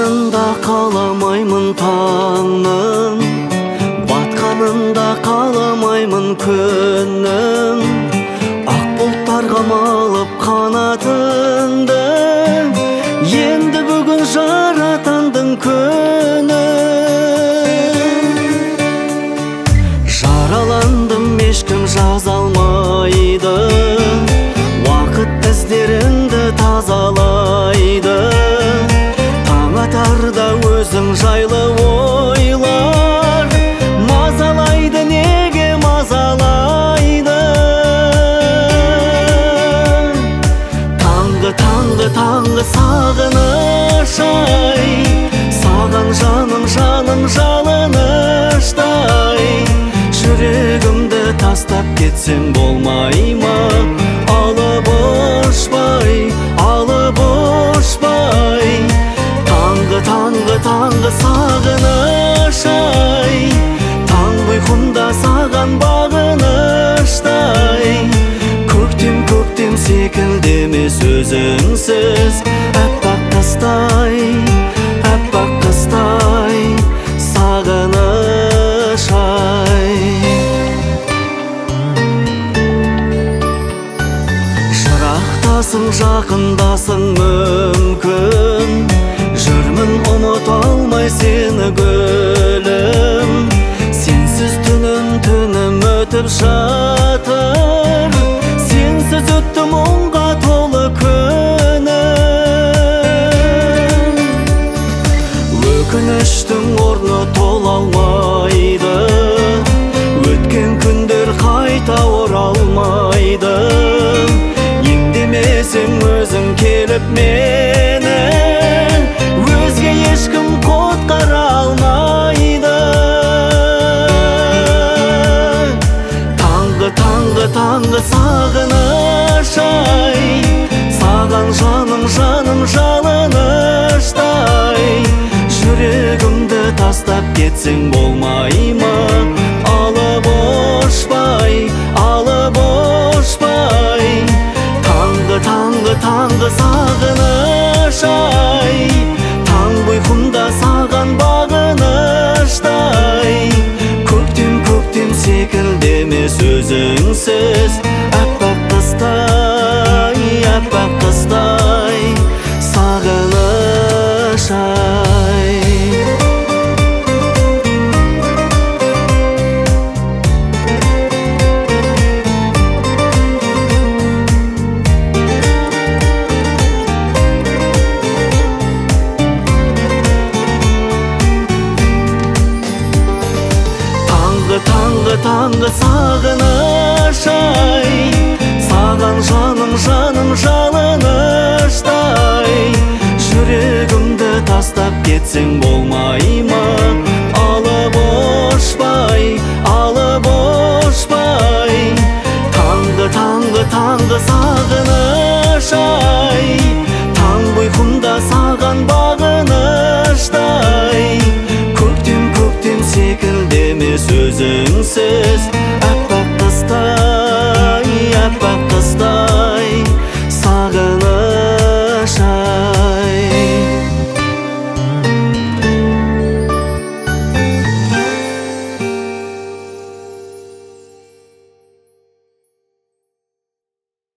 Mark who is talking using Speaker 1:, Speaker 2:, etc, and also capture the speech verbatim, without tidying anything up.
Speaker 1: Атқанында қаламаймын таңның, батқанында қаламаймын күннің. Ақ бұлттарға малып қанатыңды, енді бүгін жаратандың күні. Жараландым, ешкім жаза алмайды, уақыт іздеріңді тазалайды. Таң атарда өзің жайлы ойлар, мазалайды, неге мазалайды. Таңғы, таңғы, таңғы сағыныш ай, саған жаным, жаным жалыныштай. Жүрегімді тастап кетсең болмай ма? Алып ұшпай, алып ұшпай. Таңғы, таңғы, таңғы сағыныш ай, таң ұйқымда саған бағыныштай. Көктем, көктем секілді емес өзіңсіз, әппақ қыстай, әппақ қыстай сағыныш ай. Жырақтасың, жақындасың мүмкін, жүрмін ұмыт алмай сені гүлім. Сенсіз түнім, түнім өтіп жатыр, сенсіз өтті мұңға толы күнім. Өкініштің орны тола алмайды, өткен күндер қайта оралмайды. Емдемесең өзің келіп мені, өзге ешкім құтқара алмайды. Таңғы, таңғы, таңғы сағыныш ай, саған жаным, жаным жалыныштай. Жүрегімді тастап кетсең болмай ма? Алып ұшпай, алып ұшпай. Таңғы, таңғы, таңғы сағыныш ай, таң ұйқымда саған бағыныштай. Көктем, көктем секілді емес өзіңсіз, әппақ қыстай, әппақ қыстай сағыныш ай. Таңғы, таңғы сағыныш ай, саған жаным, жаным жалыныштай. Жүрегімді тастап кетсең болмай ма? Алып ұшпай, алып ұшпай. Таңғы, таңғы, таңғы